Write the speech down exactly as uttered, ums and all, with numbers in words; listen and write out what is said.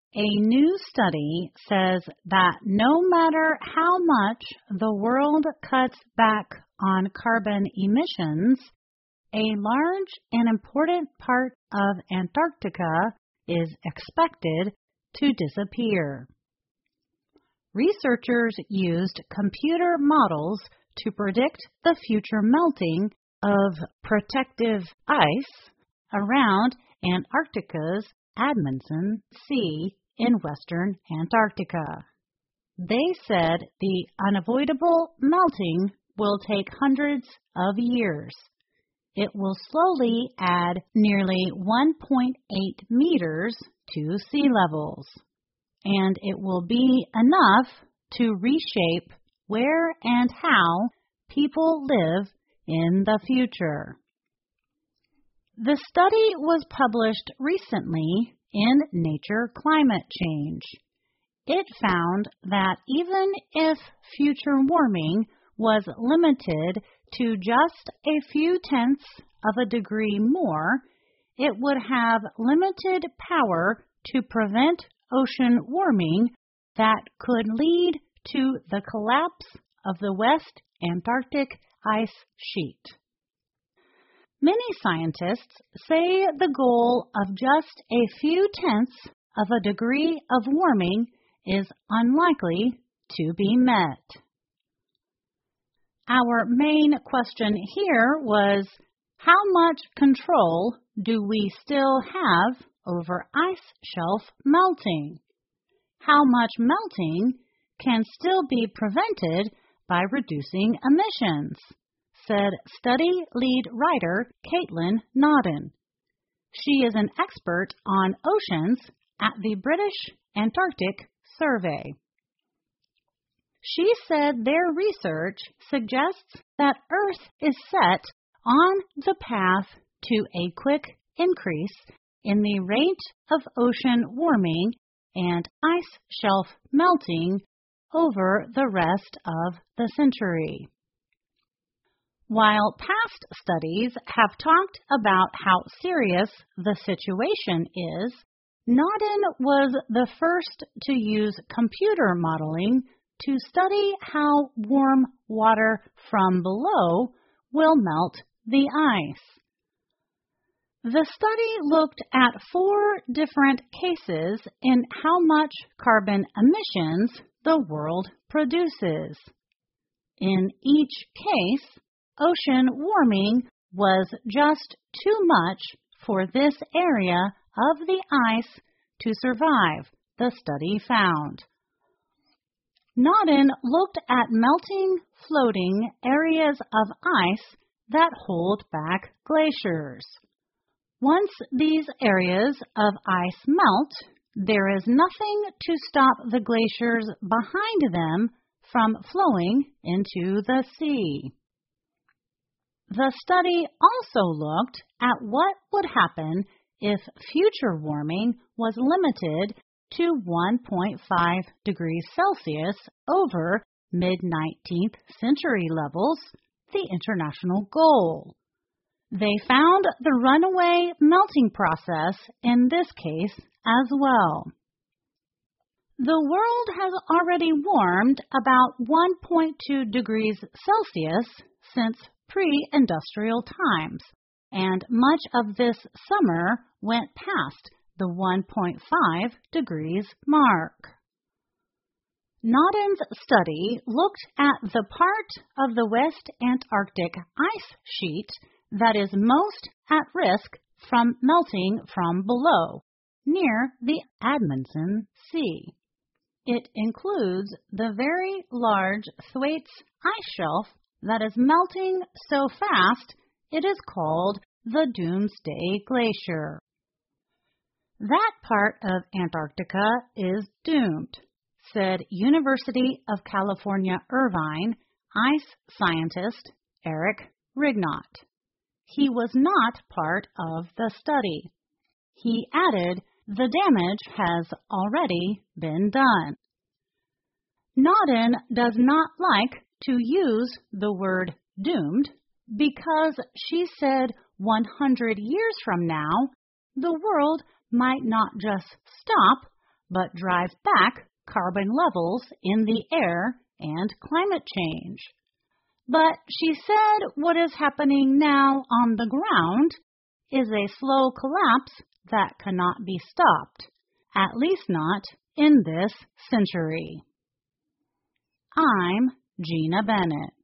A new study says that no matter how much the world cuts back on carbon emissions, a large and important part of Antarctica is expected to disappear. Researchers used computer models to predict the future melting of protective ice around Antarctica's Amundsen Sea in western Antarctica. They said the unavoidable melting will take hundreds of years. It will slowly add nearly one point eight meters to sea levels, and it will be enough to reshape where and how people live in the future. The study was published recently in Nature Climate Change. It found that even if future warming was limited to just a few tenths of a degree more, it would have limited power to prevent ocean warming that could lead to the collapse of the West Antarctic ice sheet. Many scientists say the goal of just a few tenths of a degree of warming is unlikely to be met. Our main question here was, how much control do we still have over ice shelf melting? How much melting can still be prevented by reducing emissions? Said study lead writer Caitlin Nodden. She is an expert on oceans at the British Antarctic Survey. She said their research suggests that Earth is set on the path to a quick increase in the rate of ocean warming and ice shelf melting over the rest of the century. While past studies have talked about how serious the situation is, Nodden was the first to use computer modeling to study how warm water from below will melt the ice. The study looked at four different cases in how much carbon emissions the world produces. In each case, ocean warming was just too much for this area of the ice to survive, the study found. Nodden looked at melting, floating areas of ice that hold back glaciers. Once these areas of ice melt, there is nothing to stop the glaciers behind them from flowing into the sea. The study also looked at what would happen if future warming was limited to one point five degrees Celsius over mid-nineteenth century levels, the international goal. They found the runaway melting process in this case as well. The world has already warmed about one point two degrees Celsius since pre-industrial times, and much of this summer went past the one point five degrees mark. Nodden's study looked at the part of the West Antarctic ice sheet that is most at risk from melting from below, near the Amundsen Sea. It includes the very large Thwaites ice shelf that is melting so fast it is called the Doomsday Glacier. That part of Antarctica is doomed, said University of California, Irvine ice scientist Eric Rignot. He was not part of the study. He added, the damage has already been done. Nodden does not like to use the word doomed because she said one hundred years from now, the world might not just stop, but drive back carbon levels in the air and climate change. But she said what is happening now on the ground is a slow collapse that cannot be stopped, at least not in this century. I'm Gina Bennett.